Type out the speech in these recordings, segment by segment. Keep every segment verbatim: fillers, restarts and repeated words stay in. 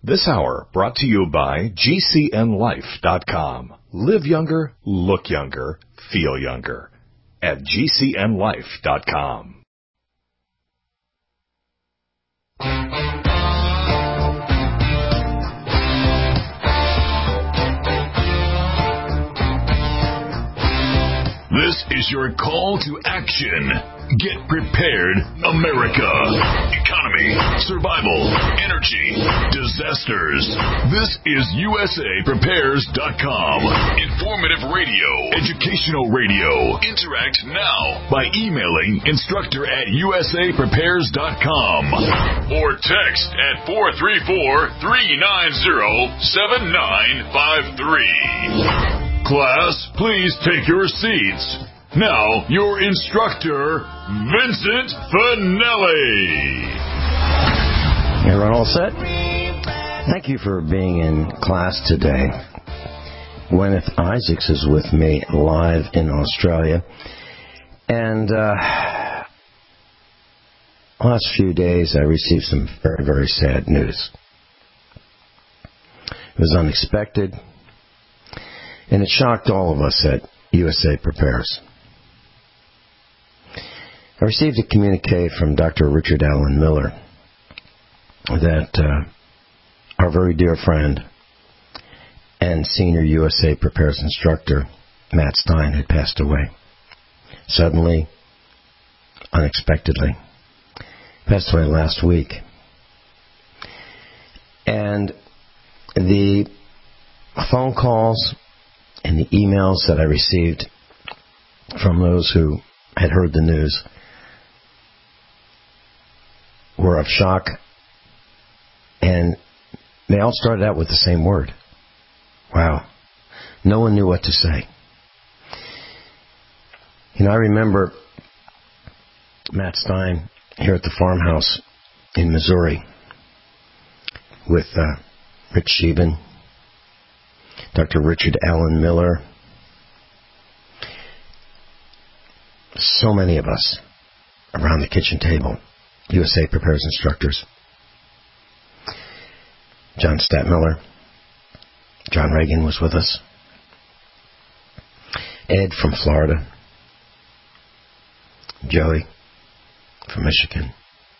This hour brought to you by G C N life dot com. Live younger, look younger, feel younger at G C N life dot com. This is your call to action. Get prepared, America. Economy, survival, energy, disasters. This is U S A Prepares dot com. Informative radio, educational radio. Interact now by emailing instructor at U S A Prepares dot com or text at four three four, three nine zero, seven nine five three. Class, please take your seats. Now, your instructor, Vincent Finelli. Everyone all set? Thank you for being in class today. Gwyneth Isaacs is with me live in Australia. And uh, last few days I received some very, very sad news. It was unexpected. And it shocked all of us at U S A Prepares. I received a communique from Doctor Richard Allen Miller that uh, our very dear friend and senior U S A Prepares instructor, Matt Stein, had passed away. Suddenly, unexpectedly. Passed away last week. And the phone calls and the emails that I received from those who had heard the news were of shock, and they all started out with the same word. Wow. No one knew what to say. You know, I remember Matt Stein here at the farmhouse in Missouri with uh, Rich Sheben, Doctor Richard Allen Miller, so many of us around the kitchen table, U S A Prepares instructors. John Stadtmiller, John Reagan was with us. Ed from Florida. Joey from Michigan.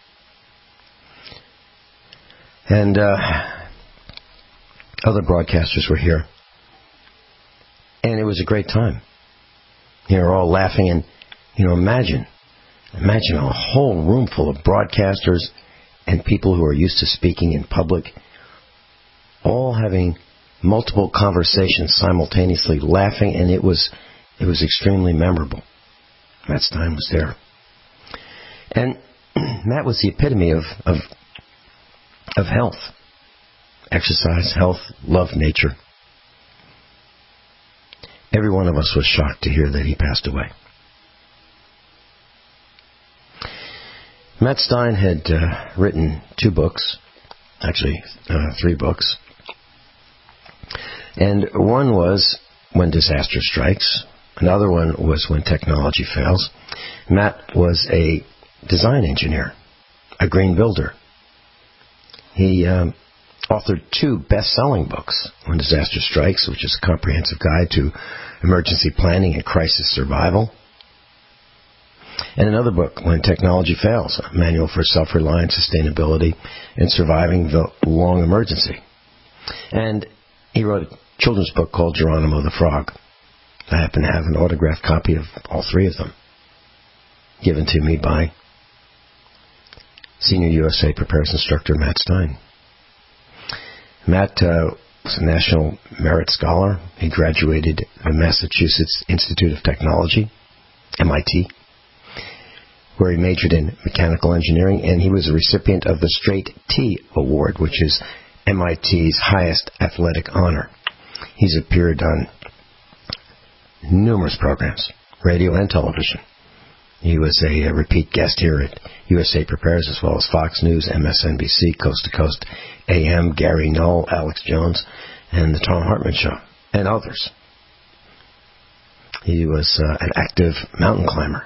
And uh, other broadcasters were here. And it was a great time. You know, we're all laughing, and, you know, imagine, imagine a whole room full of broadcasters and people who are used to speaking in public, all having multiple conversations simultaneously, laughing, and it was, it was extremely memorable. Matt Stein was there. And Matt was the epitome of, of, of health. Exercise, health, love, nature. Every one of us was shocked to hear that he passed away. Matt Stein had uh, written two books, actually uh, three books. And one was When Disaster Strikes. Another one was When Technology Fails. Matt was a design engineer, a green builder. He um, authored two best-selling books, When Disaster Strikes, which is a comprehensive guide to emergency planning and crisis survival, and another book, When Technology Fails, a manual for self-reliant sustainability and surviving the long emergency. And he wrote a children's book called Geronimo the Frog. I happen to have an autographed copy of all three of them, given to me by Senior U S A Prepares instructor Matt Stein. Matt uh, was a National Merit Scholar. He graduated the Massachusetts Institute of Technology, M I T, where he majored in mechanical engineering, and he was a recipient of the Straight T Award, which is M I T's highest athletic honor. He's appeared on numerous programs, radio and television. He was a, a repeat guest here at U S A Prepares, as well as Fox News, M S N B C, Coast to Coast A M, Gary Null, Alex Jones, and the Tom Hartman Show, and others. He was uh, an active mountain climber.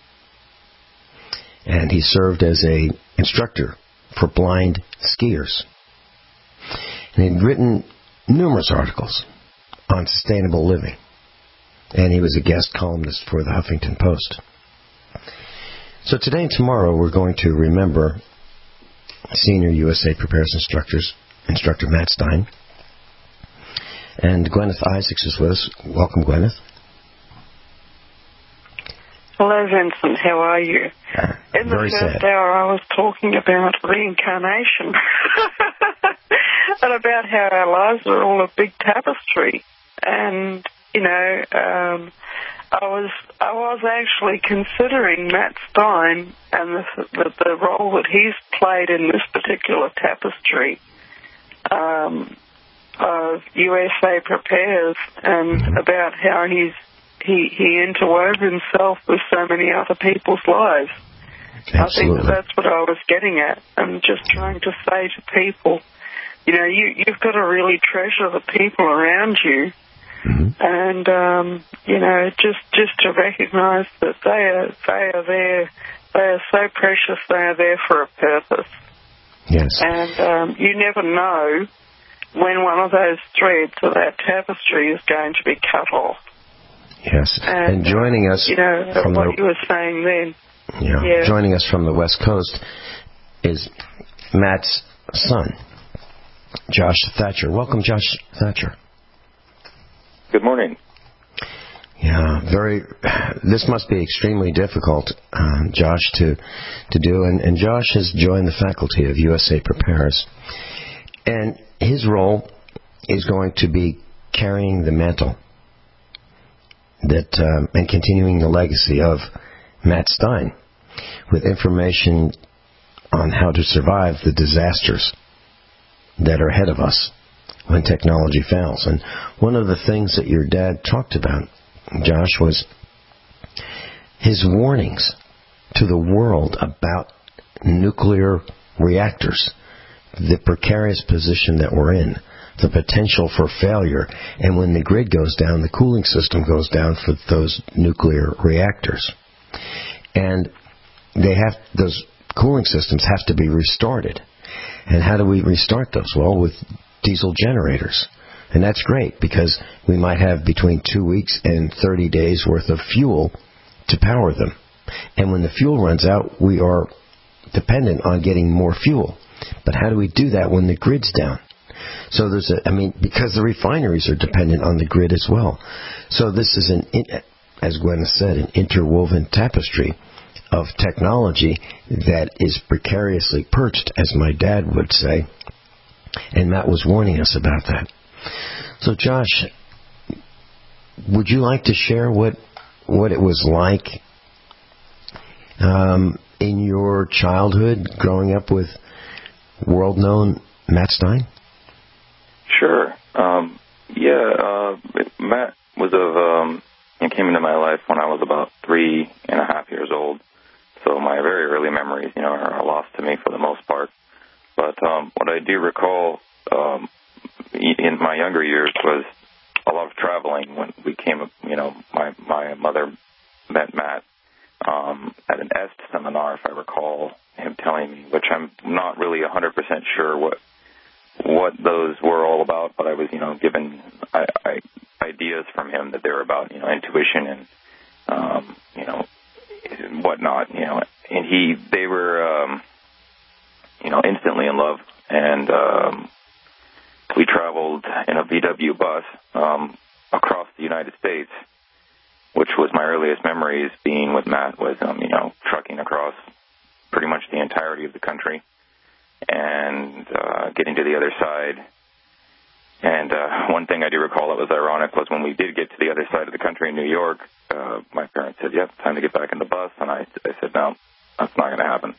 And he served as a instructor for blind skiers. And he'd written numerous articles on sustainable living. And he was a guest columnist for the Huffington Post. So today and tomorrow we're going to remember senior U S A Prepares instructors, instructor Matt Stein. And Gwyneth Isaacs is with us. Welcome, Gwyneth. Hello, Vincent. How are you? Uh, In the very first sad. hour, I was talking about reincarnation and about how our lives are all a big tapestry. And, you know, um, I was I was actually considering Matt Stein and the, the, the role that he's played in this particular tapestry um, of U S A Prepares, and about how he's He, he interwove himself with so many other people's lives. Absolutely. I think that that's what I was getting at. I'm just trying to say to people, you know, you, you've got to really treasure the people around you. Mm-hmm. And, um, you know, just, just to recognize that they are, they are there, they are so precious, they are there for a purpose. Yes. And um, you never know when one of those threads of that tapestry is going to be cut off. Yes, and, and joining us you know, from what the, you were saying then. Yeah, yeah, joining us from the West Coast is Matt's son, Josh Thatcher. Welcome, Josh Thatcher. Good morning. Yeah, very. This must be extremely difficult, uh, Josh, to to do. And, and Josh has joined the faculty of U S A Prepares, and his role is going to be carrying the mantle that um, and continuing the legacy of Matt Stein with information on how to survive the disasters that are ahead of us when technology fails. And one of the things that your dad talked about, Josh, was his warnings to the world about nuclear reactors, the precarious position that we're in, the potential for failure, and when the grid goes down, the cooling system goes down for those nuclear reactors. And they have those cooling systems have to be restarted. And how do we restart those? Well, with diesel generators. And that's great because we might have between two weeks and thirty days worth of fuel to power them. And when the fuel runs out, we are dependent on getting more fuel. But how do we do that when the grid's down? So there's a, I mean, because the refineries are dependent on the grid as well. So this is an, as Gwen said, an interwoven tapestry of technology that is precariously perched, as my dad would say. And Matt was warning us about that. So Josh, would you like to share what what it was like um, in your childhood growing up with world-known Matt Stein? Sure. Um, yeah, uh, Matt was of, um, came into my life when I was about three and a half years old. So my very early memories, you know, are lost to me for the most part. But um, what I do recall um, in my younger years was a lot of traveling. When we came, you know, my my mother met Matt um, at an E S T seminar, if I recall him telling me, which I'm not really one hundred percent sure what what those were all about, but I was, you know, given I, I, ideas from him that they were about, you know, intuition and, um, you know, whatnot, you know, and he, they were, um, you know, instantly in love, and um, we traveled in a V W bus um, across the United States, which was my earliest memories being with Matt, was, um, you know, trucking across pretty much the entirety of the country. And uh, getting to the other side. And uh, one thing I do recall that was ironic was when we did get to the other side of the country in New York, uh, my parents said, yep, time to get back in the bus. And I, I said, no, that's not going to happen.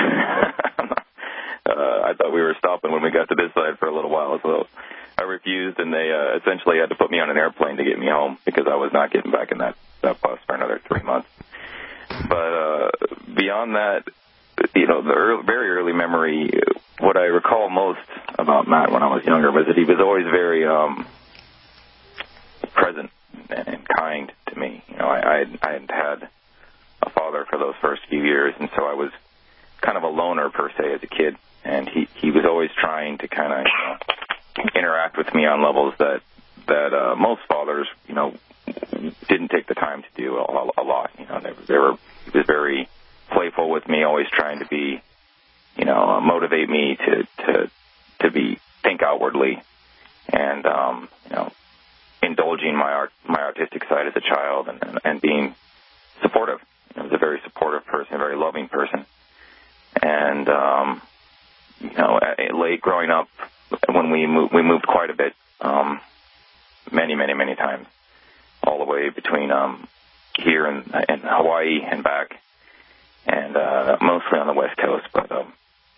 uh, I thought we were stopping when we got to this side for a little while. So I refused, and they uh, essentially had to put me on an airplane to get me home because I was not getting back in that, that bus for another three months. But uh, beyond that, you know, the early, very early memory, what I recall most about Matt when I was younger was that he was always very um, present and, and kind to me. You know, I, I, I hadn't had a father for those first few years, and so I was kind of a loner, per se, as a kid. And he, he was always trying to kind of, you know, interact with me on levels that that uh, most fathers, you know, didn't take the time to do a, a lot. You know, they, they were he was very playful with me, always trying to be, you know, uh, motivate me to to to be think outwardly, and um, you know, indulging my art my artistic side as a child, and and, and being supportive. He was a very supportive person, a very loving person. And, um, you know, late growing up, when we moved, we moved quite a bit, um, many, many, many times, all the way between um, here and, and Hawaii and back, and uh, mostly on the West Coast. But um,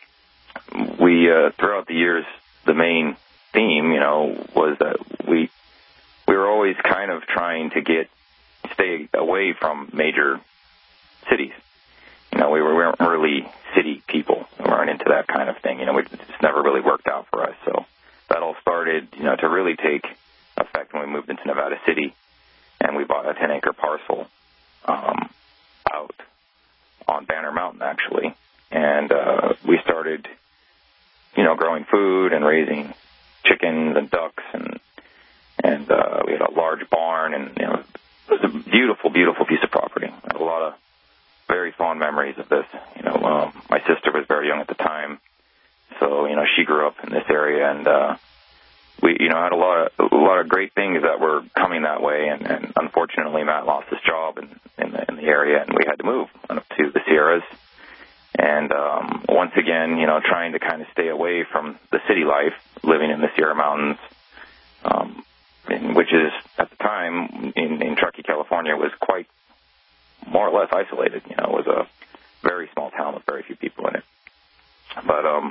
we, uh, throughout the years, the main theme, you know, was that we we were always kind of trying to get stay away from major cities. You know, we, were, we weren't really city people. We weren't into that kind of thing. You know, it just never really worked out for us. So that all started, you know, to really take effect when we moved into Nevada City, and we bought a ten-acre parcel um, out on Banner Mountain, actually. And uh, we started, you know, growing food and raising chickens and ducks, and and uh, we had a large barn, and, you know, it was a beautiful, beautiful piece of property. I had a lot of very fond memories of this. You know, um, my sister was very young at the time, so, you know, she grew up in this area, and uh, we, you know, had a lot of a lot of great things that were coming that way. And, and unfortunately, Matt lost his job in, in the in the area, and we had to move up to the Sierras. And um, once again, you know, trying to kind of stay away from the city life, living in the Sierra Mountains, um, in, which is at the time in, in Truckee, California, was quite more or less isolated. You know, it was a very small town with very few people in it. But um,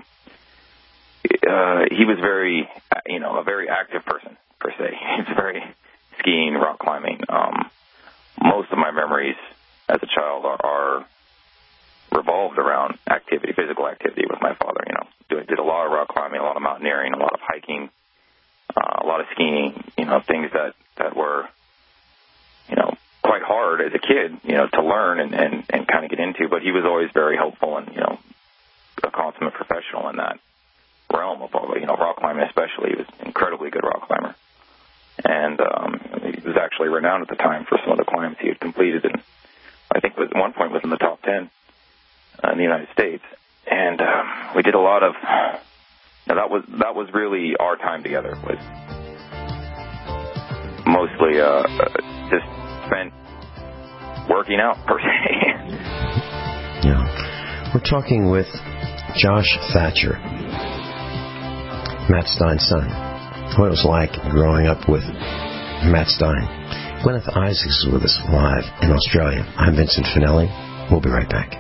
uh, he was very, you know, a very active person, per se. He's very skiing, rock climbing. Um, most of my memories as a child are, are revolved around activity, physical activity with my father. You know, did, did a lot of rock climbing, a lot of mountaineering, a lot of hiking, uh, a lot of skiing, you know, things that, that were, you know, quite hard as a kid, you know, to learn and, and, and kind of get into. But he was always very helpful and, you know, a consummate professional in that realm of, you know, rock climbing especially. He was an incredibly good rock climber. And um, he was actually renowned at the time for some of the climbs he had completed, and I think at one point was in the top ten uh, in the United States. And um, we did a lot of, you know, that was that was really our time together, was mostly uh, just spent working out, per se. Yeah. We're talking with Josh Thatcher, Matt Stein's son. What it was like growing up with Matt Stein. Gwyneth Isaacs is with us live in Australia. I'm Vincent Finelli. We'll be right back.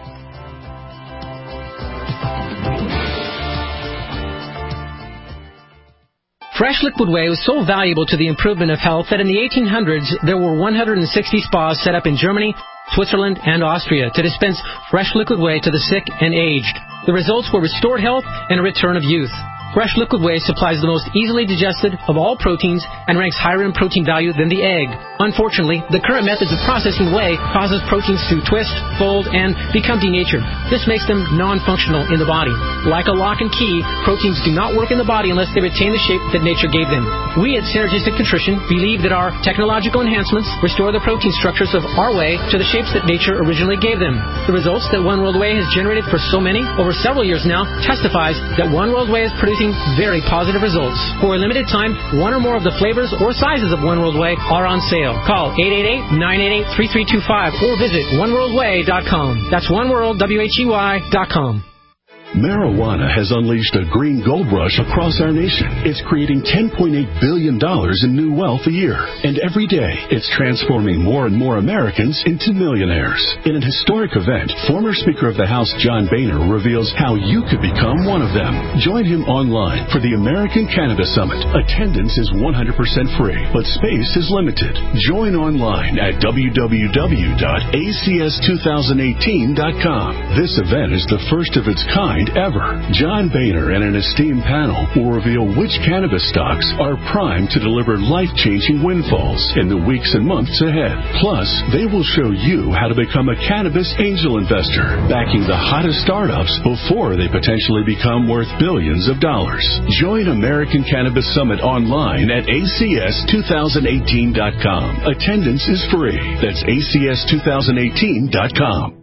Fresh liquid whey was so valuable to the improvement of health that in the eighteen hundreds there were one hundred sixty spas set up in Germany, Switzerland, and Austria to dispense fresh liquid whey to the sick and aged. The results were restored health and a return of youth. Fresh liquid whey supplies the most easily digested of all proteins and ranks higher in protein value than the egg. Unfortunately, the current methods of processing whey causes proteins to twist, fold, and become denatured. This makes them non-functional in the body. Like a lock and key, proteins do not work in the body unless they retain the shape that nature gave them. We at Synergistic Nutrition believe that our technological enhancements restore the protein structures of our whey to the shapes that nature originally gave them. The results that One World Whey has generated for so many, over several years now, testifies that One World Whey is producing very positive results. For a limited time, one or more of the flavors or sizes of One World Whey are on sale. Call eight eight eight, nine eight eight, three three two five or visit one world way dot com. That's one world, W H E Y, dot com. Marijuana has unleashed a green gold rush across our nation. It's creating ten point eight billion dollars in new wealth a year. And every day, it's transforming more and more Americans into millionaires. In an historic event, former Speaker of the House John Boehner reveals how you could become one of them. Join him online for the American Cannabis Summit. Attendance is one hundred percent free, but space is limited. Join online at w w w dot a c s two thousand eighteen dot com. This event is the first of its kind kind ever. John Boehner and an esteemed panel will reveal which cannabis stocks are primed to deliver life-changing windfalls in the weeks and months ahead. Plus, they will show you how to become a cannabis angel investor, backing the hottest startups before they potentially become worth billions of dollars. Join American Cannabis Summit online at A C S twenty eighteen dot com. Attendance is free. That's A C S twenty eighteen dot com.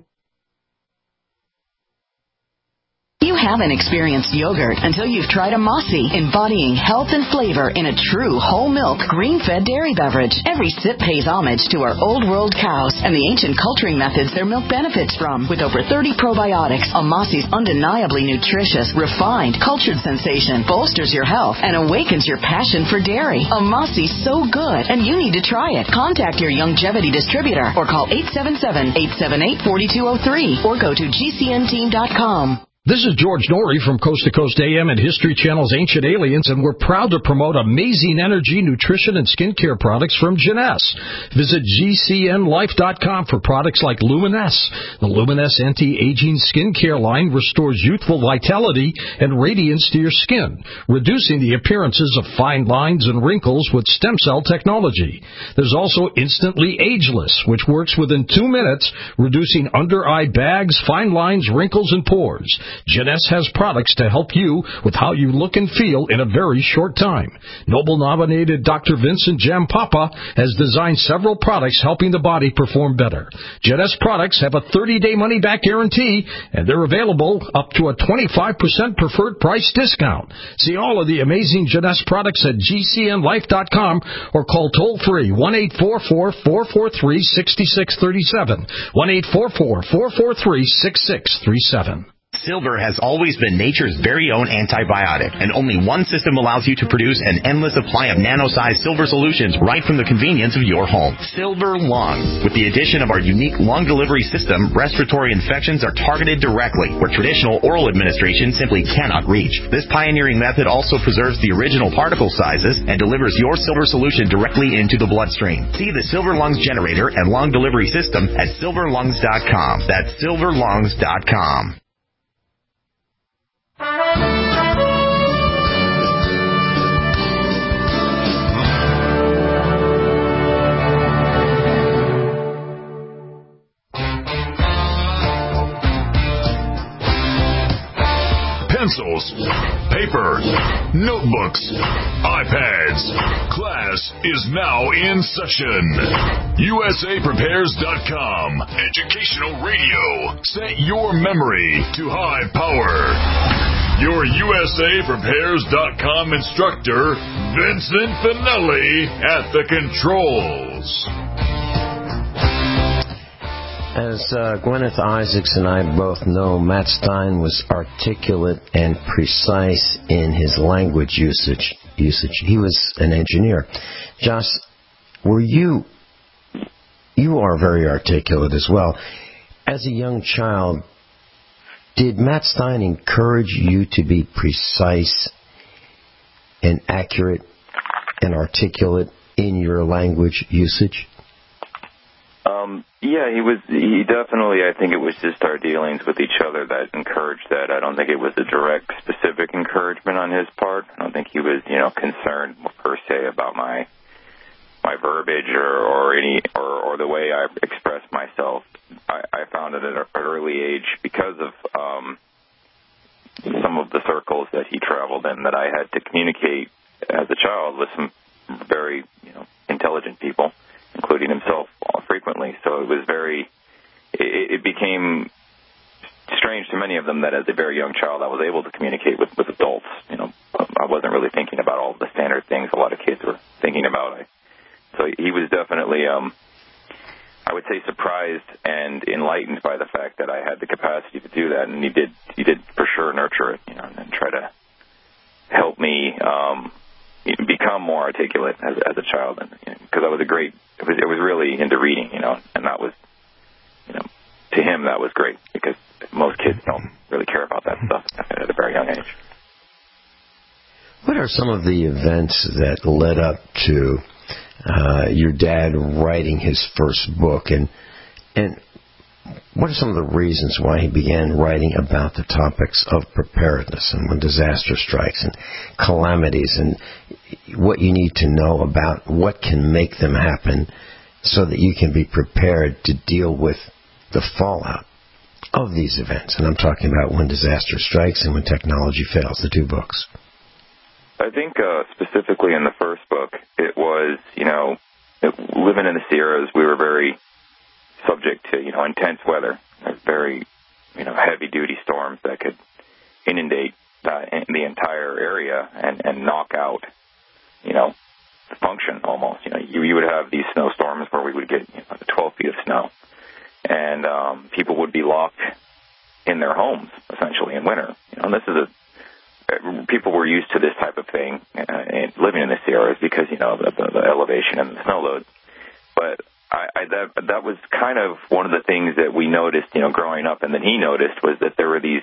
You haven't experienced yogurt until you've tried a Mossy, embodying health and flavor in a true whole milk, green-fed dairy beverage. Every sip pays homage to our old world cows and the ancient culturing methods their milk benefits from. With over thirty probiotics, a Mossy's undeniably nutritious, refined, cultured sensation bolsters your health and awakens your passion for dairy. A Mossy's so good, and you need to try it. Contact your Youngevity distributor or call eight seven seven, eight seven eight, four two zero three or go to G C N team dot com. This is George Norrie from Coast to Coast A M and History Channel's Ancient Aliens, and we're proud to promote amazing energy, nutrition, and skincare products from Jeunesse. Visit G C N life dot com for products like Luminesse. The Luminesse anti-aging skincare line restores youthful vitality and radiance to your skin, reducing the appearances of fine lines and wrinkles with stem cell technology. There's also Instantly Ageless, which works within two minutes, reducing under-eye bags, fine lines, wrinkles, and pores. Jeunesse has products to help you with how you look and feel in a very short time. Nobel-nominated Doctor Vincent Jampapa has designed several products helping the body perform better. Jeunesse products have a thirty-day money-back guarantee, and they're available up to a twenty-five percent preferred price discount. See all of the amazing Jeunesse products at G C N life dot com or call toll-free one eight four four, four four three, six six three seven, one eight four four, four four three, six six three seven. Silver has always been nature's very own antibiotic, and only one system allows you to produce an endless supply of nano-sized silver solutions right from the convenience of your home. Silver Lungs. With the addition of our unique lung delivery system, respiratory infections are targeted directly, where traditional oral administration simply cannot reach. This pioneering method also preserves the original particle sizes and delivers your silver solution directly into the bloodstream. See the Silver Lungs generator and lung delivery system at silver lungs dot com. That's silver lungs dot com. Pencils, paper, notebooks, iPads. Class is now in session. U S A Prepares dot com. Educational radio. Set your memory to high power. Your U S A Prepares dot com instructor, Vincent Finelli, at the controls. As uh, Gwyneth Isaacs and I both know, Matt Stein was articulate and precise in his language usage. Usage. He was an engineer. Josh, were you? You are very articulate as well. As a young child, did Matt Stein encourage you to be precise and accurate and articulate in your language usage? Um, yeah, he was, he definitely, I think it was just our dealings with each other that encouraged that. I don't think it was a direct, specific encouragement on his part. I don't think he was, you know, concerned per se about my, my verbiage or, or any, or, or the way I express myself. I, I found it at an early age because of, um, some of the circles that he traveled in that I had to communicate as a child with some very, you know, intelligent people, including himself frequently. So it was very, it, it became strange to many of them that as a very young child I was able to communicate with, with adults. You know, I wasn't really thinking about all the standard things a lot of kids were thinking about. I, so he was definitely, um, I would say, surprised and enlightened by the fact that I had the capacity to do that, and he did, he did for sure nurture it, you know, and try to help me um, become more articulate as, as a child, and because you know, I was a great, it was, it was really into reading, you know, and that was, you know, to him that was great because most kids don't really care about that stuff at a very young age. What are some of the events that led up to uh, your dad writing his first book, and and what are some of the reasons why he began writing about the topics of preparedness and when disaster strikes and calamities and what you need to know about what can make them happen so that you can be prepared to deal with the fallout of these events? And I'm talking about When Disaster Strikes and When Technology Fails, the two books. I think uh, specifically in the first book, it was, you know, it, living in the Sierras, we were very subject to, you know, intense weather, very, you know, heavy-duty storms that could inundate uh, the entire area and, and knock out, you know, the function almost. You know, you, you would have these snowstorms where we would get, you know, twelve feet of snow, and um, people would be locked in their homes, essentially, in winter. You know, and this is a people were used to this type of thing uh, living in the Sierras because, you know, the, the, the elevation and the snow load. But I, I, that, that was kind of one of the things that we noticed, you know, growing up, and that he noticed, was that there were these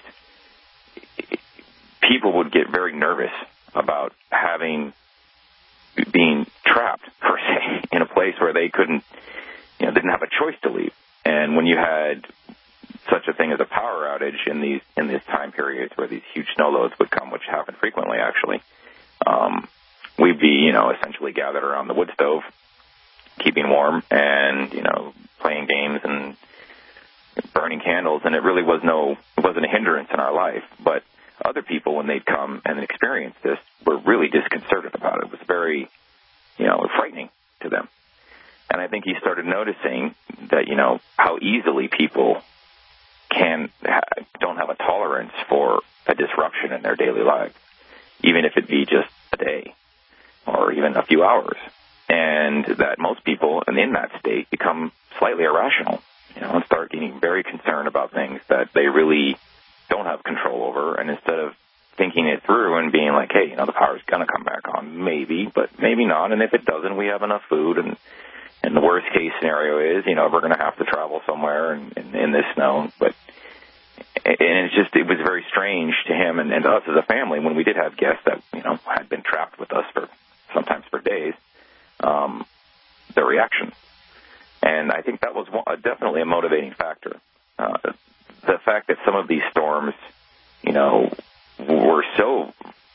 people would get very nervous about having, being trapped, per se, in a place where they couldn't, you know, didn't have a choice to leave. And when you had such a thing as a power outage in these in these time periods where these huge snow loads would come, which happened frequently, actually, um, we'd be, you know, essentially gathered around the wood stove, keeping warm, and, you know, playing games and burning candles, and it really was no, it wasn't a hindrance in our life. But other people, when they'd come and experience this, were really disconcerted about it. It was very, you know, frightening to them. And I think he started noticing that, you know, how easily people can ha- don't have a tolerance for a disruption in their daily lives, even if it be just a day or even a few hours. And that most people in that state become slightly irrational, you know, and start getting very concerned about things that they really don't have control over. And instead of thinking it through and being like, hey, you know, the power's going to come back on, maybe, but maybe not. And if it doesn't, we have enough food. And, and the worst case scenario is, you know, we're going to have to travel somewhere in, in, in this snow. But and it's just, it was very strange to him and, and to us as a family when we did have guests that, you know, had been trapped with us for sometimes for days. Um, the reaction. And I think that was one, uh, definitely a motivating factor. Uh, the fact that some of these storms, you know, were so,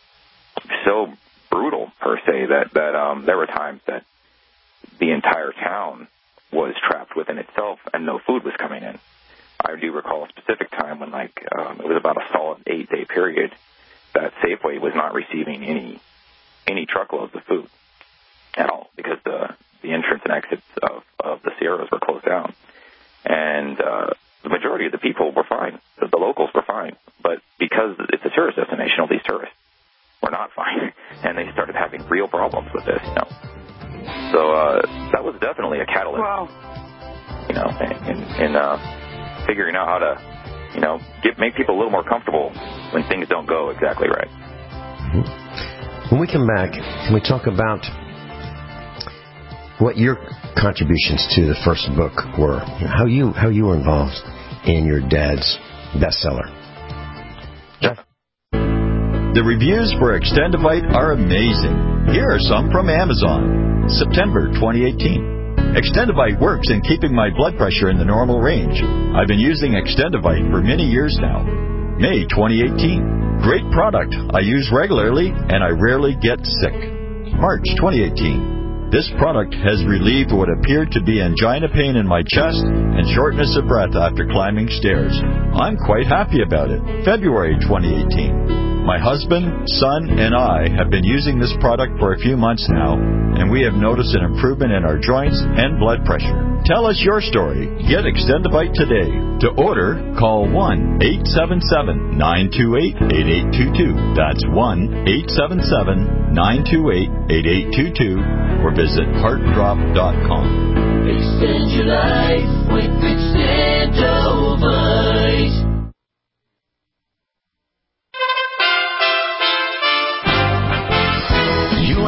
so brutal, per se, that, that um, there were times that the entire town was trapped within itself and no food was coming in. I do recall a specific time when, like, um, it was about a solid eight-day period that Safeway was not receiving any any truckloads of food at all, because the the entrance and exits of, of the Sierras were closed down. And uh, the majority of the people were fine. The, the locals were fine. But because it's a tourist destination, all these tourists were not fine. And they started having real problems with this, you know. So uh, that was definitely a catalyst, wow. you know, in, in uh, figuring out how to, you know, get, make people a little more comfortable when things don't go exactly right. When we come back, can we talk about what your contributions to the first book were, you know, how you how you were involved in your dad's bestseller? Jeff? The reviews for Extendivite are amazing. Here are some from Amazon. September twenty eighteen. Extendivite works in keeping my blood pressure in the normal range. I've been using Extendivite for many years now. May twenty eighteen. Great product. I use regularly and I rarely get sick. March twenty eighteen. This product has relieved what appeared to be angina pain in my chest and shortness of breath after climbing stairs. I'm quite happy about it. February twenty eighteen. My husband, son, and I have been using this product for a few months now, and we have noticed an improvement in our joints and blood pressure. Tell us your story. Get Extendivite today. To order, call one eight seven seven, nine two eight, eight eight two two. That's one eight seven seven, nine two eight, eight eight two two, or visit heart drop dot com. Extend your life with Extendivite. U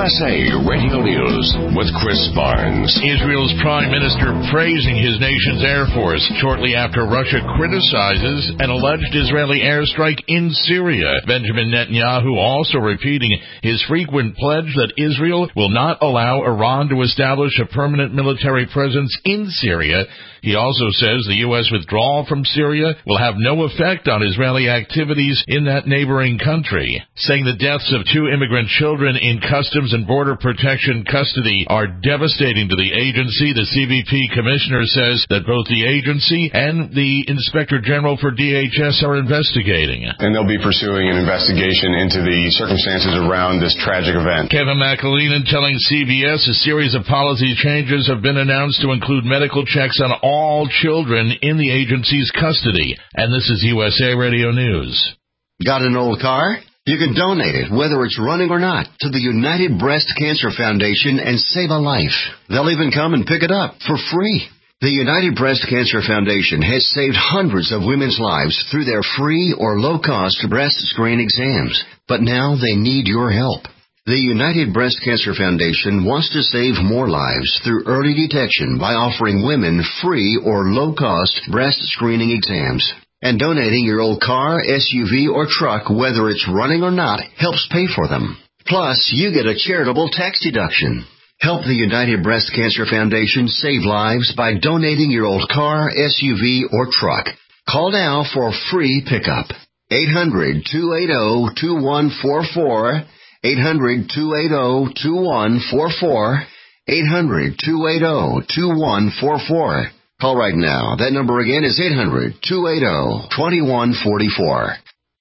S A Radio News with Chris Barnes. Israel's prime minister praising his nation's Air Force shortly after Russia criticizes an alleged Israeli airstrike in Syria. Benjamin Netanyahu also repeating his frequent pledge that Israel will not allow Iran to establish a permanent military presence in Syria. He also says the U S withdrawal from Syria will have no effect on Israeli activities in that neighboring country, saying the deaths of two immigrant children in Customs and Border Protection custody are devastating to the agency. The C B P commissioner says that both the agency and the Inspector General for D H S are investigating. And they'll be pursuing an investigation into the circumstances around this tragic event. Kevin McAleenan telling C B S a series of policy changes have been announced to include medical checks on all children in the agency's custody. And this is U S A Radio News. Got an old car? You can donate it, whether it's running or not, to the United Breast Cancer Foundation and save a life. They'll even come and pick it up for free. The United Breast Cancer Foundation has saved hundreds of women's lives through their free or low-cost breast screen exams. But now they need your help. The United Breast Cancer Foundation wants to save more lives through early detection by offering women free or low-cost breast screening exams. And donating your old car, S U V, or truck, whether it's running or not, helps pay for them. Plus, you get a charitable tax deduction. Help the United Breast Cancer Foundation save lives by donating your old car, S U V, or truck. Call now for a free pickup. eight hundred, two eight zero, two one four four. eight hundred, two eight zero, two one four four. eight hundred, two eight zero, two one four four. Call right now. That number again is eight hundred, two eight zero, two one four four.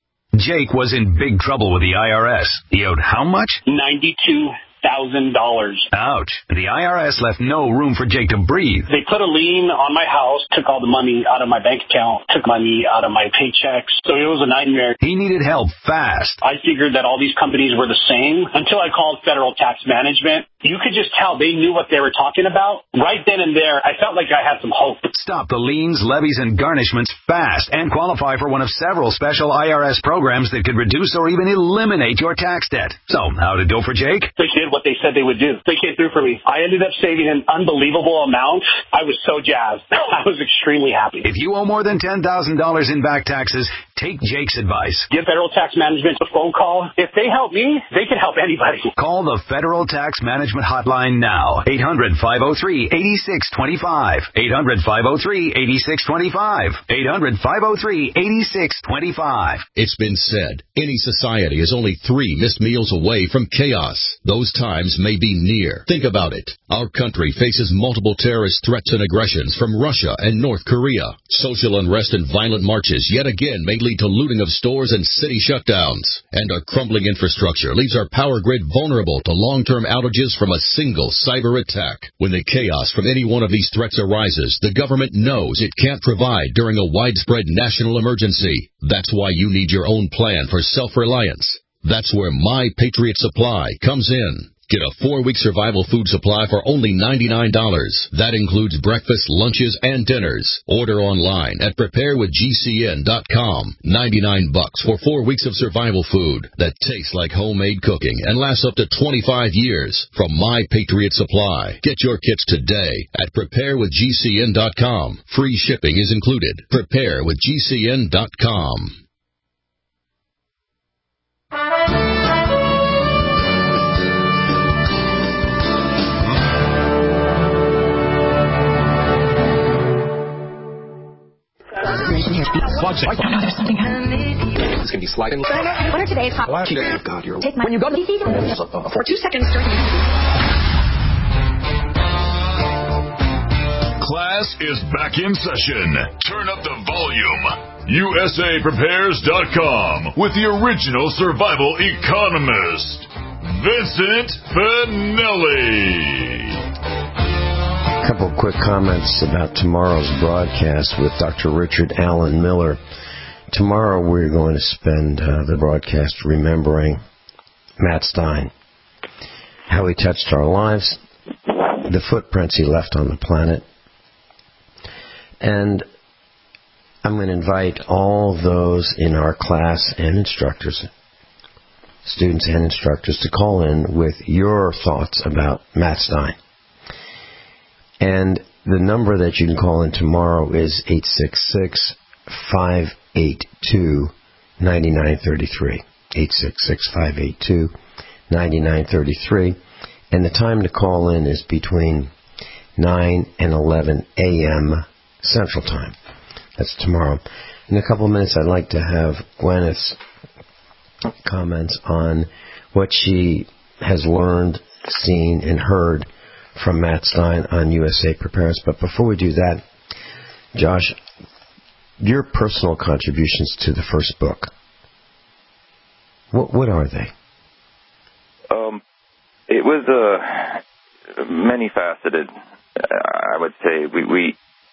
Jake was in big trouble with the I R S. He owed how much? ninety-two thousand dollars. Ouch. The I R S left no room for Jake to breathe. They put a lien on my house, took all the money out of my bank account, took money out of my paychecks. So it was a nightmare. He needed help fast. I figured that all these companies were the same until I called Federal Tax Management. You could just tell they knew what they were talking about. Right then and there, I felt like I had some hope. Stop the liens, levies, and garnishments fast and qualify for one of several special I R S programs that could reduce or even eliminate your tax debt. So, how'd it go for Jake? They did what they said they would do. They came through for me. I ended up saving an unbelievable amount. I was so jazzed. I was extremely happy. If you owe more than ten thousand dollars in back taxes, take Jake's advice. Give Federal Tax Management a phone call. If they help me, they can help anybody. Call the Federal Tax Management Hotline now. eight hundred, five oh three, eight six two five. eight hundred, five oh three, eight six two five. eight hundred, five oh three, eight six two five. It's been said, any society is only three missed meals away from chaos. Those times may be near. Think about it. Our country faces multiple terrorist threats and aggressions from Russia and North Korea. Social unrest and violent marches yet again may lead to looting of stores and city shutdowns. And our crumbling infrastructure leaves our power grid vulnerable to long-term outages from a single cyber attack. When the chaos from any one of these threats arises, the government knows it can't provide during a widespread national emergency. That's why you need your own plan for self-reliance. That's where My Patriot Supply comes in. Get a four-week survival food supply for only ninety-nine dollars. That includes breakfast, lunches, and dinners. Order online at prepare with G C N dot com. ninety-nine bucks for four weeks of survival food that tastes like homemade cooking and lasts up to twenty-five years from My Patriot Supply. Get your kits today at prepare with G C N dot com. Free shipping is included. prepare with G C N dot com. There's something happening. It's going to be sliding. What are today's hot? Oh, God, you're... Take my... When you go to the D C, for two seconds during the... Class is back in session. Turn up the volume. U S A Prepares dot com with the original survival economist, Vincent Finelli. A couple quick comments about tomorrow's broadcast with Doctor Richard Allen Miller. Tomorrow we're going to spend uh, the broadcast remembering Matt Stein, how he touched our lives, the footprints he left on the planet. And I'm going to invite all those in our class and instructors, students and instructors to call in with your thoughts about Matt Stein. And the number that you can call in tomorrow is eight six six, five eight two, nine nine three three. eight six six, five eight two, nine nine three three. And the time to call in is between nine and eleven a.m. Central Time. That's tomorrow. In a couple of minutes, I'd like to have Gwyneth's comments on what she has learned, seen, and heard from Matt Stein on U S A Prepares. But before we do that, Josh, your personal contributions to the first book, what, what are they? Um, it was uh, many-faceted. I would say we, we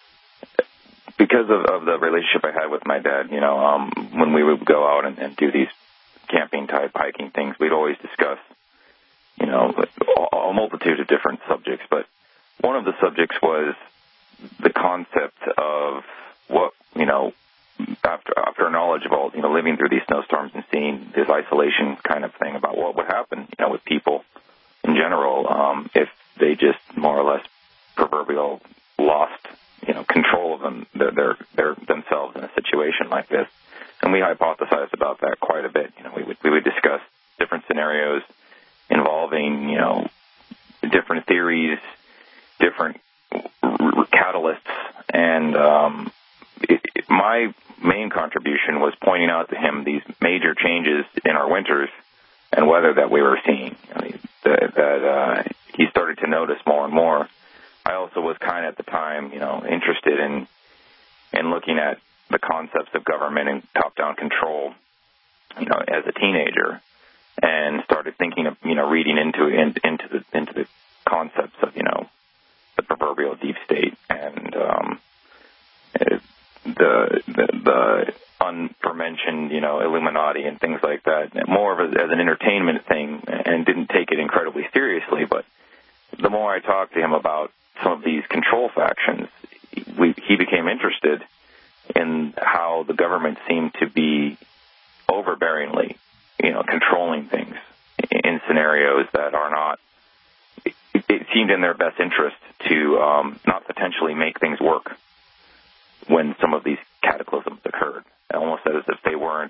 because of, of the relationship I had with my dad, you know, um, when we would go out and, and do these camping-type hiking things, we'd always discuss, you know, a multitude of different subjects. But one of the subjects was the concept of what, you know, after after knowledge of all, you know, living through these snowstorms and seeing this isolation kind of thing about what would happen, you know, with people in general, um, if they just more or less proverbial lost, you know, control of them, their, their, their themselves in a situation like this. And we hypothesized about that quite a bit. You know, we would we would discuss different scenarios involving, you know, different theories, different r- catalysts, and um, it, it, my main contribution was pointing out to him these major changes in our winters and weather that we were seeing, I mean, that, that uh, he started to notice more and more. I also was kind of at the time, you know, interested in in looking at the concepts of government and top-down control, you know, as a teenager, and started thinking of, you know, reading into in, into the into the concepts of, you know, the proverbial deep state and um, the the, the unmentioned, you know, Illuminati and things like that. More of a, as an entertainment thing, and didn't take it incredibly seriously. But the more I talked to him about some of these control factions, we, he became interested in how the government seemed to be overbearingly, you know, controlling things in scenarios that are not, it, it seemed in their best interest to um, not potentially make things work when some of these cataclysms occurred, almost as if they weren't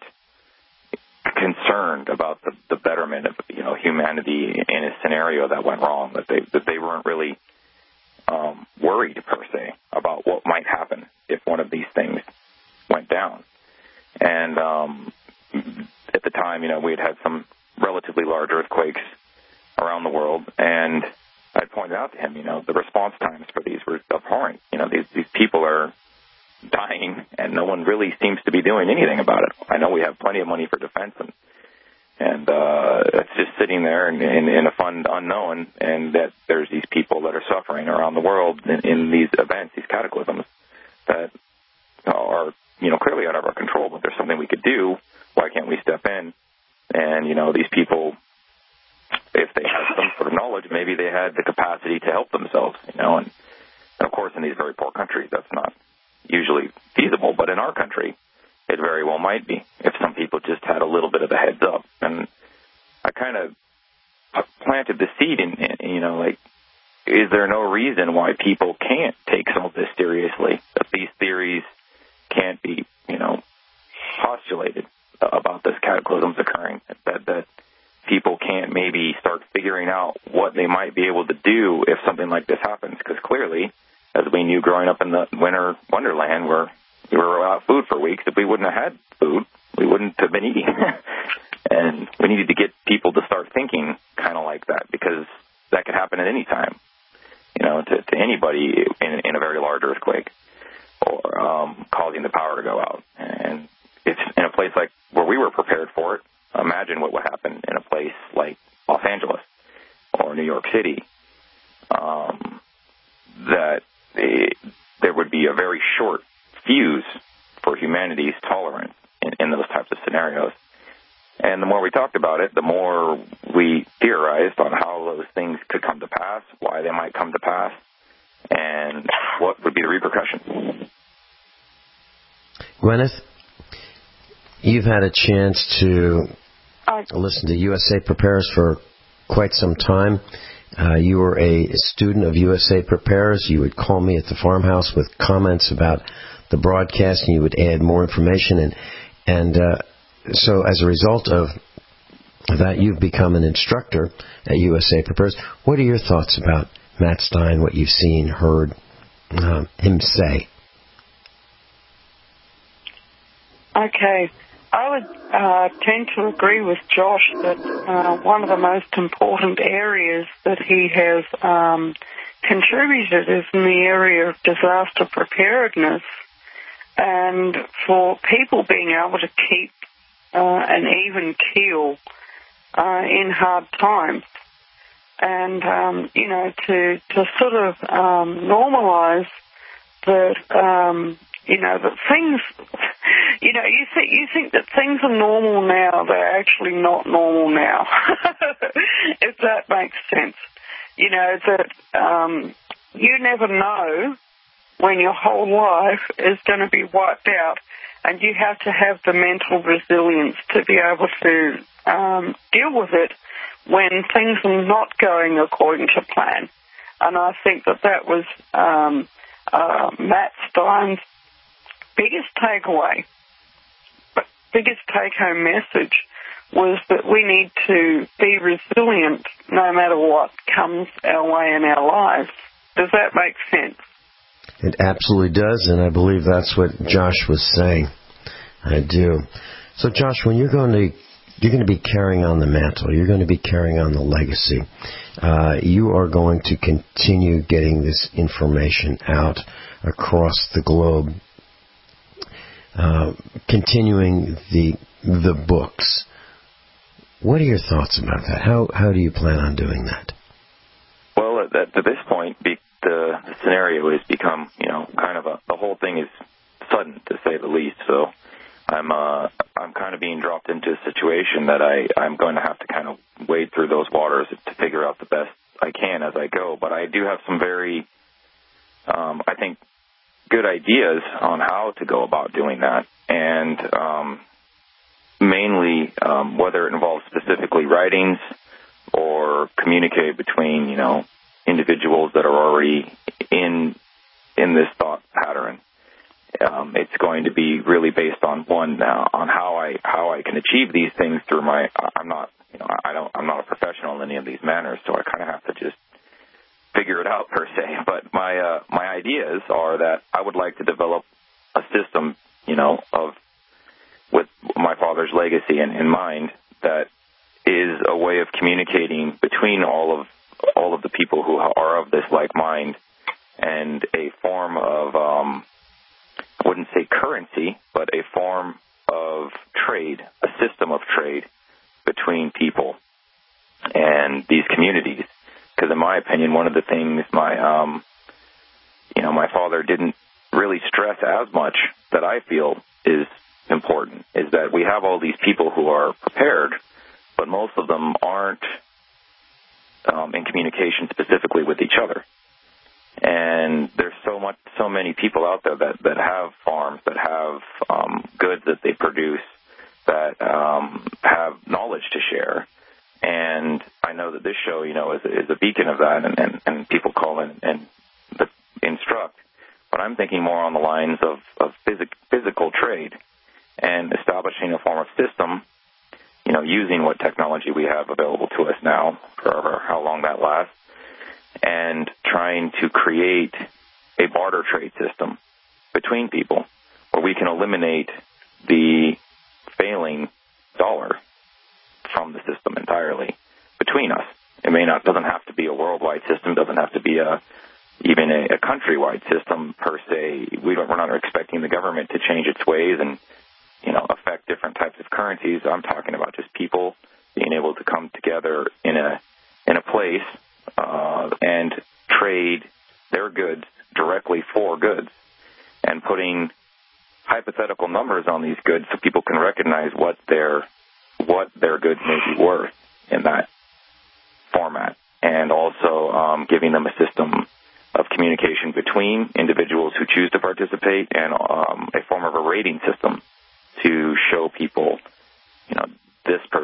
concerned about the, the betterment of, you know, humanity in a scenario that went wrong, that they that they weren't really um, worried per se about what might happen if one of these things went down. And um, at the time, you know, we had had some relatively large earthquakes around the world, and I pointed out to him, you know, the response times for these were abhorrent. You know, these these people are dying, and no one really seems to be doing anything about it. I know we have plenty of money for defense, and and uh, it's just sitting there in, in, in a fund unknown, and that there's these people that are suffering around the world in, in these events, these cataclysms, that are, you know, clearly out of our control, but there's something we could do. Why can't we step in? And, you know, these people, if they had some sort of knowledge, maybe they had the capacity to help themselves, you know, and, and of course in these very poor countries, that's not usually feasible, but in our country, it very well might be if some people just had a little bit of a heads up. And I kind of planted the seed in, in, you know, like, is there no reason why people can't take some of this seriously? That these theories can't be, you know, postulated about this cataclysms occurring. That that people can't maybe start figuring out what they might be able to do if something like this happens. Because clearly, as we knew growing up in the winter wonderland where we were without food for weeks, if we wouldn't have had food, we wouldn't have been eating. And we needed to get people to start thinking kind of like that, because that could happen at any time, you know, to, to anybody in, in a very large earthquake, or um, causing the power to go out. And it's in a place like where we were prepared for it. Imagine what would happen in a place like Los Angeles or New York City, um, that it, there would be a very short fuse for humanity's tolerance in, in those types of scenarios. And the more we talked about it, the more we theorized on how those things could come to pass, why they might come to pass, and what would be the repercussions. Gwyneth, you've had a chance to I listened to U S A Prepares for quite some time. Uh, you were a student of U S A Prepares. You would call me at the farmhouse with comments about the broadcast, and you would add more information. And and uh, so as a result of that, you've become an instructor at U S A Prepares. What are your thoughts about Matt Stein, what you've seen, heard uh, him say? Okay. I would uh, tend to agree with Josh that uh, one of the most important areas that he has um, contributed is in the area of disaster preparedness, and for people being able to keep uh, an even keel uh, in hard times. And, um, you know, to, to sort of um, normalize that, um, you know, that things, you know, you think, you think that things are normal now, they're actually not normal now, if that makes sense. You know, that um, you never know when your whole life is going to be wiped out, and you have to have the mental resilience to be able to um, deal with it when things are not going according to plan. And I think that that was um, uh, Matt Stein's biggest takeaway, biggest take-home message was that we need to be resilient no matter what comes our way in our lives. Does that make sense? It absolutely does, and I believe that's what Josh was saying. I do. So, Josh, when you're going to you're going to be carrying on the mantle, you're going to be carrying on the legacy. Uh, you are going to continue getting this information out across the globe, uh, continuing the the books. What are your thoughts about that? How how do you plan on doing that? Well, at, at this point, be, the, the scenario has become, you know, kind of a, the whole thing is sudden, to say the least. So I'm uh, I'm kind of being dropped into a situation that I, I'm going to have to kind of wade through those waters to figure out the best I can as I go. But I do have some very, um, I think, good ideas on how to go about doing that. And um, mainly um, whether it involves specifically writings or communicate between, you know, individuals that are already in in this thought pattern. Um, it's going to be really based on one uh, on how I how I can achieve these things through my. I'm not, you know, I don't. I'm not a professional in any of these manners, so I kind of have to just figure it out per se. But my uh, my ideas are that I would like to develop a system, you know, of with my father's legacy in, in mind, that is a way of communicating between all of all of the people who are of this like mind, and a form of um, I wouldn't say currency, but a form of trade, a system of trade between people and these communities. Because in my opinion, one of the things my um, you know my father didn't really stress as much that I feel is important is that we have all these people who are prepared, but most of them aren't um, in communication specifically with each other. And there's so much, so many people out there that, that have farms, that have um, goods that they produce, that um, have knowledge to share. And I know that this show, you know, is, is a beacon of that, and, and, and people call in and instruct. But I'm thinking more on the lines of, of physic, physical trade and establishing a form of system, you know, using what technology we have available to us now for how long that lasts, and trying to create a barter trade system between people where we can eliminate the failing dollar from the system entirely between us. It may not, doesn't have to be a worldwide system, doesn't have to be a even a, a countrywide system per se. We don't, we're not expecting the government to change its ways and, you know, affect different types of currencies. I'm talking about just people being able to come together in a in a place uh, and trade their goods directly for goods, and putting hypothetical numbers on these goods so people can recognize what their what their goods may be worth in that format, and also um, giving them a system of communication between individuals who choose to participate, and um, a form of a rating system to show people, you know, this person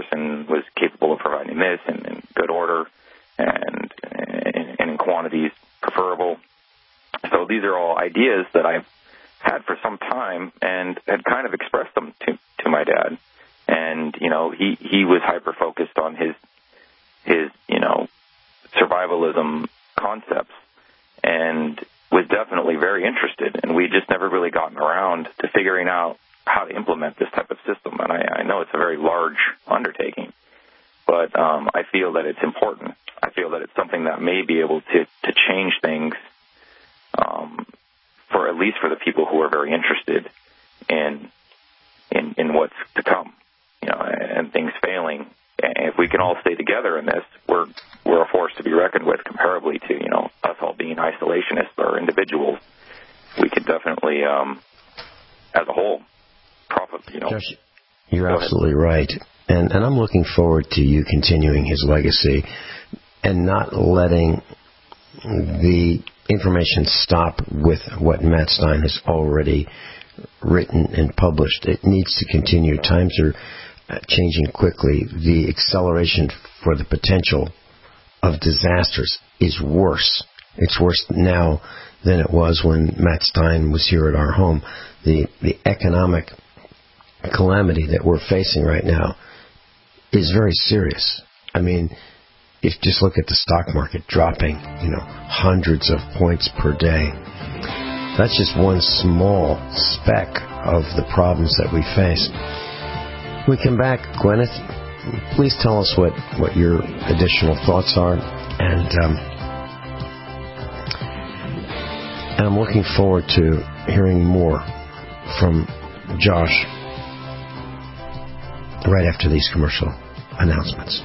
person was capable of providing this in, in good order and, and, and in quantities preferable. So these are all ideas that I've had for some time and had kind of expressed them to, to my dad. And, you know, he, he was hyper-focused on his, his, you know, survivalism concepts and was definitely very interested. And we just never really gotten around to figuring out how to implement this type of system. And I, I know it's a very large undertaking, but um, I feel that it's important. I feel that it's something that may be able to, to change things um, for at least for the people who are very interested in in, in what's to come, you know, and things failing. And if we can all stay together in this, we're we're a force to be reckoned with, comparably to, you know, us all being isolationists or individuals. We could definitely, um, as a whole, profit. You know, Josh, you're absolutely right, and and I'm looking forward to you continuing his legacy and not letting the information stop with what Matt Stein has already written and published. It needs to continue. Times are changing quickly. The acceleration for the potential of disasters is worse. It's worse now than it was when Matt Stein was here at our home. The the economic calamity that we're facing right now is very serious. I mean, if you just look at the stock market dropping, you know, hundreds of points per day, that's just one small speck of the problems that we face. When we come back, Gwyneth, please tell us what, what your additional thoughts are, and um, and I'm looking forward to hearing more from Josh right after these commercial announcements.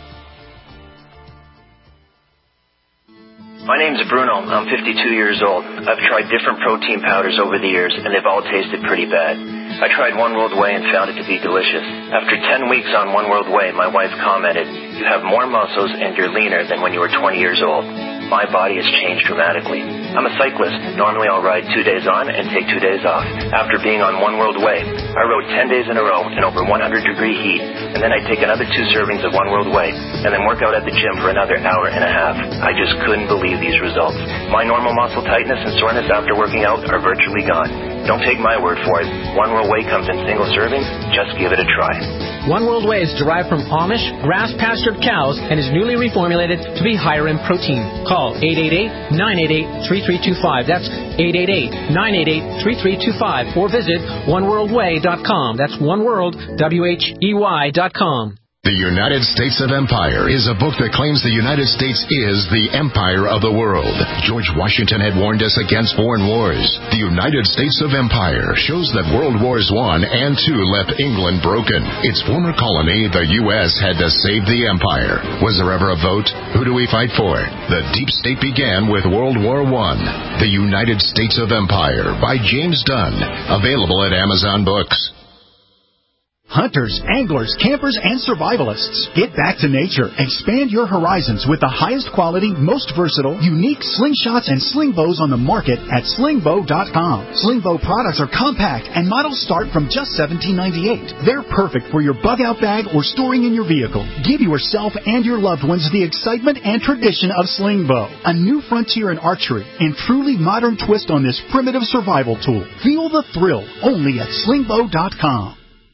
My name's Bruno. I'm fifty-two years old. I've tried different protein powders over the years, and they've all tasted pretty bad. I tried One World Whey and found it to be delicious. After ten weeks on One World Whey, my wife commented, "You have more muscles and you're leaner than when you were twenty years old." My body has changed dramatically. I'm a cyclist. Normally I'll ride two days on and take two days off. After being on One World Whey, I rode ten days in a row in over one hundred degree heat, and then I take another two servings of One World Whey, and then work out at the gym for another hour and a half. I just couldn't believe these results. My normal muscle tightness and soreness after working out are virtually gone. Don't take my word for it. One World Whey comes in single servings. Just give it a try. One World Whey is derived from Amish, grass-pastured cows and is newly reformulated to be higher in protein. Call eight eight eight, nine eight eight, three three two five. That's eight eight eight, nine eight eight, three three two five. Or visit one world way dot com. That's one world, W H E Y dot com. The United States of Empire is a book that claims the United States is the empire of the world. George Washington had warned us against foreign wars. The United States of Empire shows that World Wars One and Two left England broken. Its former colony, the U S, had to save the empire. Was there ever a vote? Who do we fight for? The deep state began with World War One. The United States of Empire by James Dunn. Available at Amazon Books. Hunters, anglers, campers, and survivalists. Get back to nature. Expand your horizons with the highest quality, most versatile, unique slingshots and sling bows on the market at sling bow dot com. Sling bow products are compact and models start from just seventeen ninety-eight. They're perfect for your bug out bag or storing in your vehicle. Give yourself and your loved ones the excitement and tradition of sling bow. A new frontier in archery and truly modern twist on this primitive survival tool. Feel the thrill only at sling bow dot com.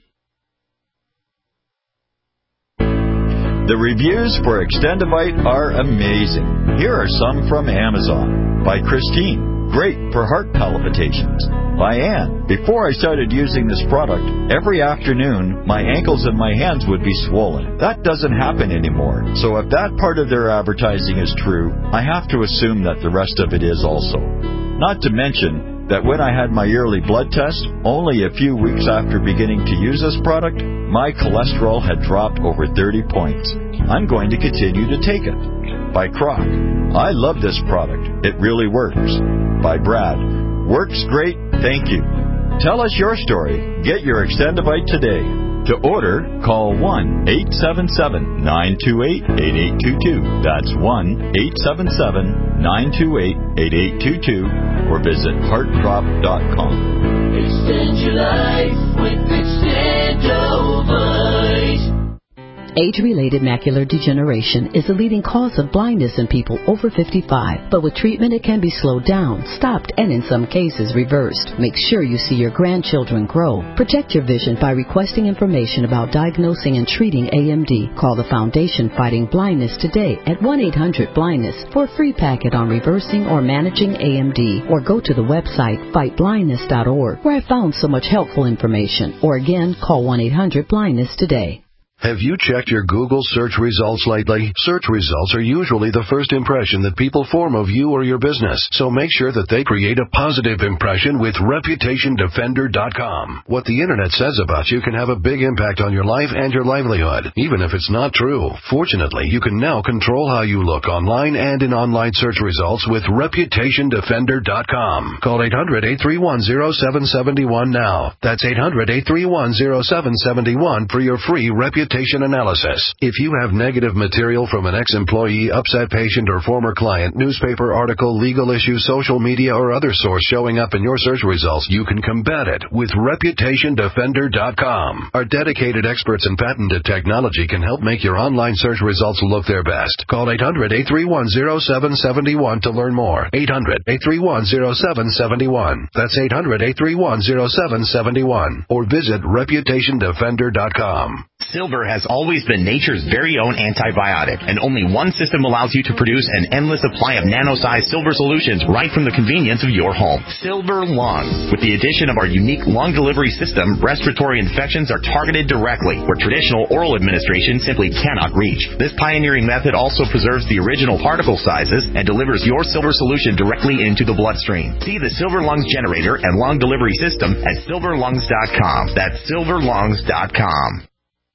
The reviews for Extendivite are amazing. Here are some from Amazon. By Christine. Great for heart palpitations. By Anne. Before I started using this product, every afternoon my ankles and my hands would be swollen. That doesn't happen anymore. So if that part of their advertising is true, I have to assume that the rest of it is also. Not to mention that when I had my yearly blood test, only a few weeks after beginning to use this product, my cholesterol had dropped over thirty points. I'm going to continue to take it. By Croc. I love this product. It really works. By Brad. Works great, thank you. Tell us your story. Get your Extendivite today. To order, call one eight seven seven, nine two eight, eight eight two two. That's one eight seven seven, nine two eight, eight eight two two. Or visit heart drop dot com. Extend your life with Extendovite. Age-related macular degeneration is the leading cause of blindness in people over fifty-five, but with treatment it can be slowed down, stopped, and in some cases reversed. Make sure you see your grandchildren grow. Protect your vision by requesting information about diagnosing and treating A M D. Call the Foundation Fighting Blindness today at one eight hundred blindness for a free packet on reversing or managing A M D, or go to the website fight blindness dot org, where I found so much helpful information. Or again, call one eight hundred blindness today. Have you checked your Google search results lately? Search results are usually the first impression that people form of you or your business, so make sure that they create a positive impression with reputation defender dot com. What the Internet says about you can have a big impact on your life and your livelihood, even if it's not true. Fortunately, you can now control how you look online and in online search results with reputation defender dot com. Call eight hundred, eight three one, zero seven seven one now. That's eight hundred, eight three one, zero seven seven one for your free reputation analysis. If you have negative material from an ex-employee, upset patient, or former client, newspaper article, legal issue, social media, or other source showing up in your search results, you can combat it with reputation defender dot com. Our dedicated experts in patented technology can help make your online search results look their best. Call eight hundred, eight three one, zero seven seven one to learn more. eight hundred, eight three one, zero seven seven one. That's eight hundred, eight three one, zero seven seven one. Or visit reputation defender dot com. Silver has always been nature's very own antibiotic, and only one system allows you to produce an endless supply of nano-sized silver solutions right from the convenience of your home. Silver Lungs. With the addition of our unique lung delivery system, respiratory infections are targeted directly, where traditional oral administration simply cannot reach. This pioneering method also preserves the original particle sizes and delivers your silver solution directly into the bloodstream. See the Silver Lungs generator and lung delivery system at silver lungs dot com. That's silver lungs dot com.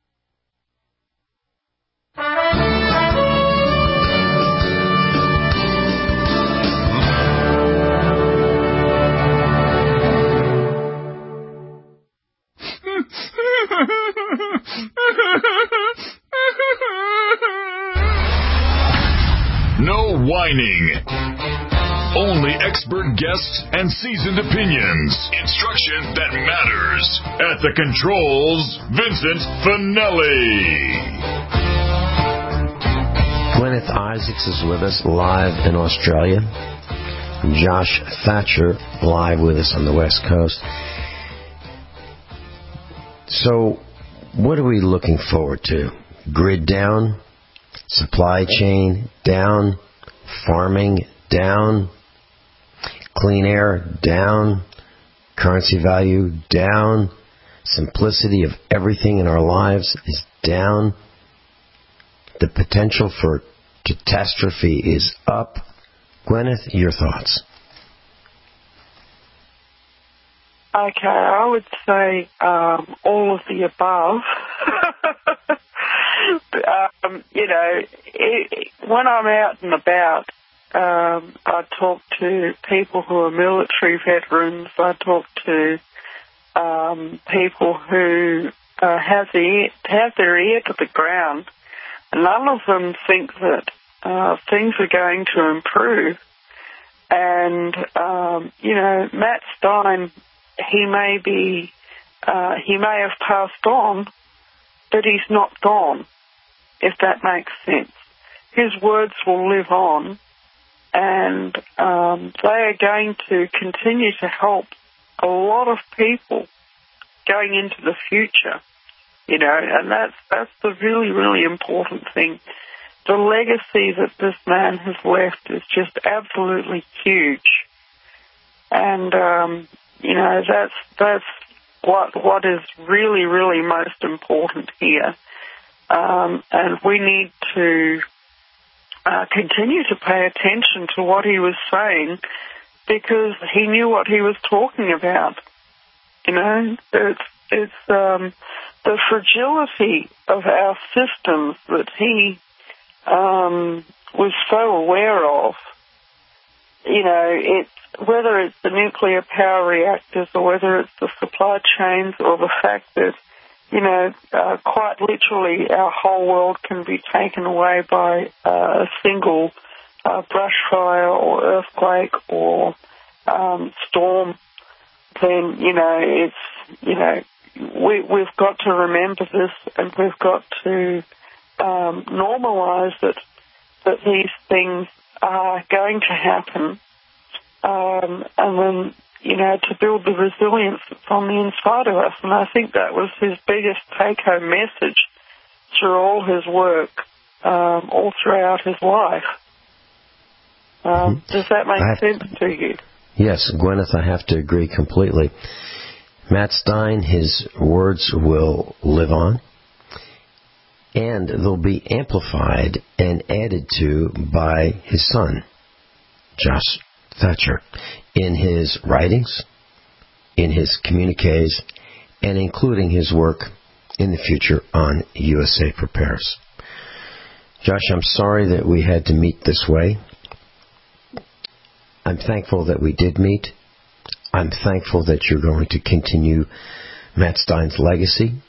No whining. Only expert guests and seasoned opinions. Instruction that matters. At the controls, Vincent Finelli. Gwyneth Isaacs is with us live in Australia. Josh Thatcher live with us on the West Coast. So, what are we looking forward to? Grid down, supply chain down, farming down, clean air down, currency value down, simplicity of everything in our lives is down. The potential for catastrophe is up. Gwyneth, your thoughts? Okay, I would say um, all of the above. um, you know, it, when I'm out and about, um, I talk to people who are military veterans. I talk to um, people who uh, have, the, have their ear to the ground. None of them think that uh, things are going to improve. And, um, you know, Matt Stein, he may be, uh, he may have passed on, but he's not gone, if that makes sense. His words will live on, and um, they are going to continue to help a lot of people going into the future, you know, and that's, that's the really, really important thing. The legacy that this man has left is just absolutely huge. And, um, you know, that's, that's what, what is really, really most important here. Um, and we need to uh, continue to pay attention to what he was saying, because he knew what he was talking about. You know, it's, it's um, the fragility of our systems that he um, was so aware of. You know, it's, whether it's the nuclear power reactors or whether it's the supply chains or the fact that, you know, uh, quite literally our whole world can be taken away by uh, a single uh, brush fire or earthquake or um, storm, then, you know, it's, you know, we, we've got to remember this, and we've got to um, normalize it, that these things are going to happen, um, and then, you know, to build the resilience that's on the inside of us. And I think that was his biggest take-home message through all his work, um, all throughout his life. Um, mm-hmm. Does that make sense to you? Yes, Gwyneth, I have to agree completely. Matt Stein, his words will live on, and they'll be amplified and added to by his son, Josh Thatcher, in his writings, in his communiques, and including his work in the future on U S A Prepares. Josh, I'm sorry that we had to meet this way. I'm thankful that we did meet. I'm thankful that you're going to continue Matt Stein's legacy.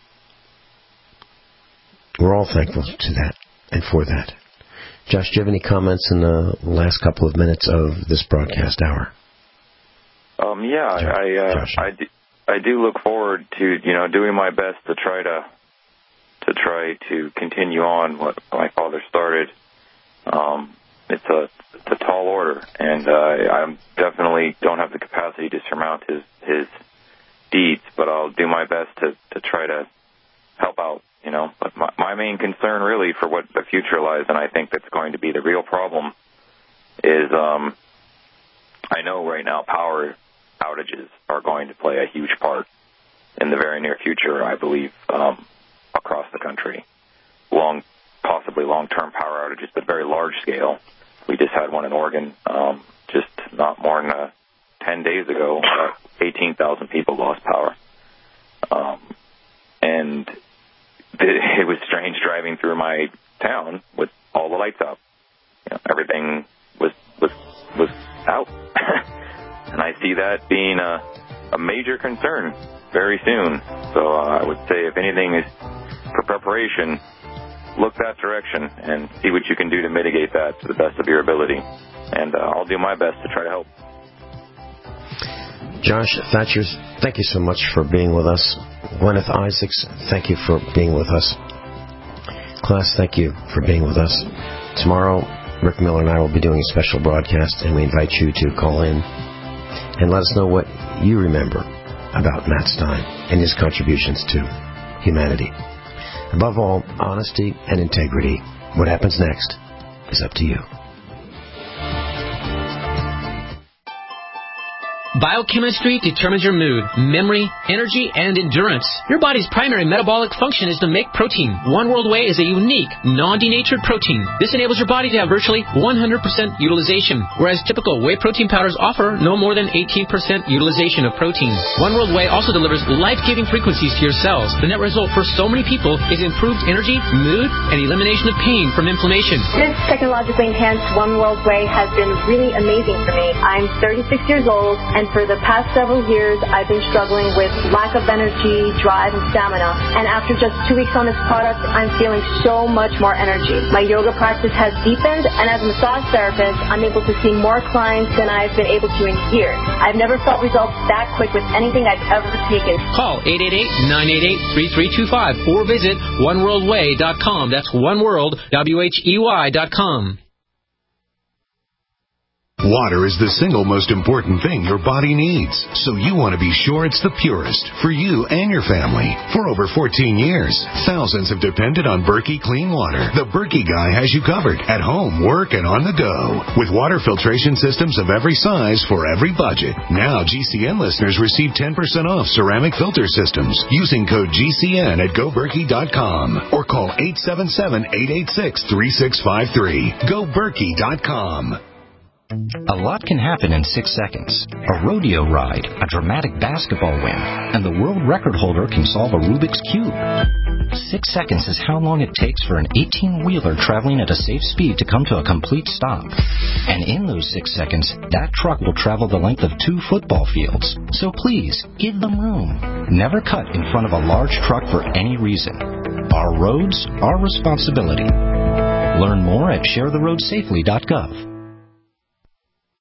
We're all thankful to that and for that. Josh, do you have any comments in the last couple of minutes of this broadcast hour? Um, yeah, I uh, I, do, I do look forward to, you know, doing my best to try to to try to continue on what my father started. Um, it's a it's a tall order, and uh, I definitely don't have the capacity to surmount his his deeds, but I'll do my best to, to try to help out. You know, but my, my main concern really for what the future lies, and I think that's going to be the real problem, is um, I know right now power outages are going to play a huge part in the very near future, I believe, um, across the country. Long, possibly long-term power outages, but very large scale. We just had one in Oregon um, just not more than uh, ten days ago. Uh, eighteen thousand people lost power. Um, and it was strange driving through my town with all the lights out. You know, everything was was was out, and I see that being a, a major concern very soon. So uh, I would say, if anything is for preparation, look that direction and see what you can do to mitigate that to the best of your ability. And uh, I'll do my best to try to help. Josh Thatcher, thank you so much for being with us. Gwyneth Isaacs, thank you for being with us. Class, thank you for being with us. Tomorrow, Rick Miller and I will be doing a special broadcast, and we invite you to call in and let us know what you remember about Matt Stein and his contributions to humanity. Above all, honesty and integrity. What happens next is up to you. Biochemistry determines your mood, memory, energy, and endurance. Your body's primary metabolic function is to make protein. One World Whey is a unique, non-denatured protein. This enables your body to have virtually one hundred percent utilization, whereas typical whey protein powders offer no more than eighteen percent utilization of protein. One World Whey also delivers life-giving frequencies to your cells. The net result for so many people is improved energy, mood, and elimination of pain from inflammation. This technologically enhanced One World Whey has been really amazing for me. I'm thirty-six years old, and for the past several years, I've been struggling with lack of energy, drive, and stamina. And after just two weeks on this product, I'm feeling so much more energy. My yoga practice has deepened, and as a massage therapist, I'm able to see more clients than I've been able to in years. I've never felt results that quick with anything I've ever taken. Call eight eight eight, nine eight eight, three three two five or visit one world way dot com. That's oneworld, W H E Y dot com. Water is the single most important thing your body needs, so you want to be sure it's the purest for you and your family. For over fourteen years, thousands have depended on Berkey Clean Water. The Berkey guy has you covered at home, work, and on the go. With water filtration systems of every size for every budget. Now G C N listeners receive ten percent off ceramic filter systems using code G C N at go berkey dot com or call eight seven seven, eight eight six, three six five three. go berkey dot com. A lot can happen in six seconds. A rodeo ride, a dramatic basketball win, and the world record holder can solve a Rubik's Cube. Six seconds is how long it takes for an eighteen-wheeler traveling at a safe speed to come to a complete stop. And in those six seconds, that truck will travel the length of two football fields. So please, give them room. Never cut in front of a large truck for any reason. Our roads, our responsibility. Learn more at share the road safely dot gov.